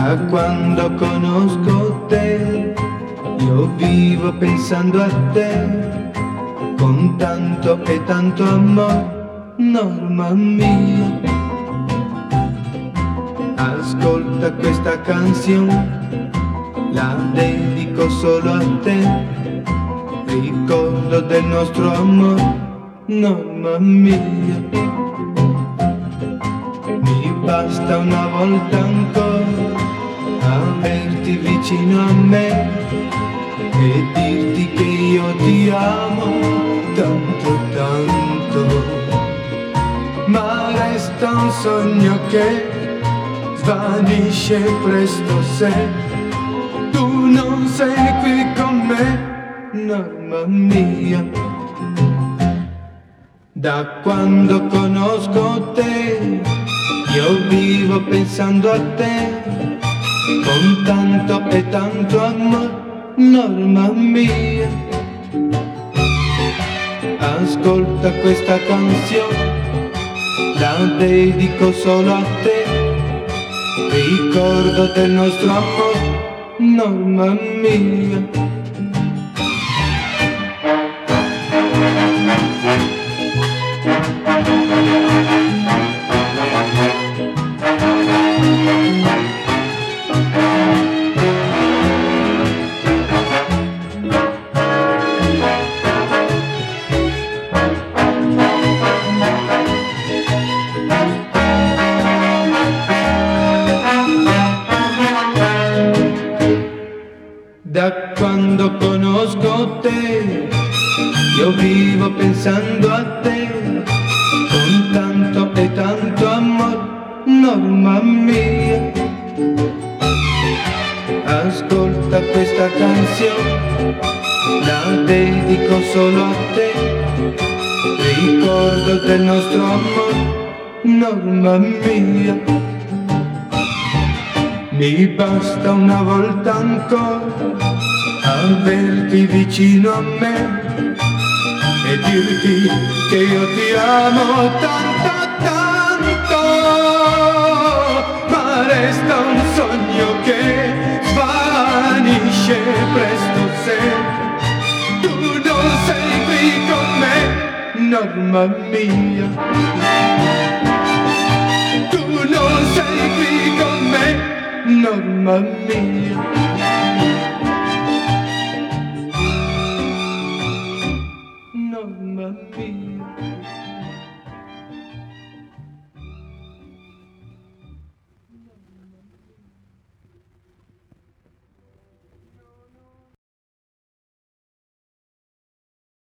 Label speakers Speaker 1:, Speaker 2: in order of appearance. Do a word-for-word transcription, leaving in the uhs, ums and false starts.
Speaker 1: Da quando conosco te, io vivo pensando a te, con tanto e tanto amore, Norma mia. Ascolta questa canzone, la dedico solo a te, ricordo del nostro amore, Norma mia. Mi basta una volta ancora averti vicino a me e dirti che io ti amo tanto tanto, ma resta un sogno che svanisce presto se tu non sei qui con me, Norma mia. Da quando conosco te, io vivo pensando a te, con tanto e tanto amore, Norma mia. Ascolta questa canzone, la dedico solo a te, ricordo del nostro amore, Norma mia. Da quando conosco te, io vivo pensando a te, con tanto e tanto amore, Norma mia. Ascolta questa canzone, la dedico solo a te, ricordo del nostro amore, Norma mia. Mi basta una volta ancora averti vicino a me e dirti che io ti amo tanto tanto, ma resta un sogno che svanisce presto se tu non sei qui con me, Norma mia. Tu non sei qui con me, Norma mia. Norma mia.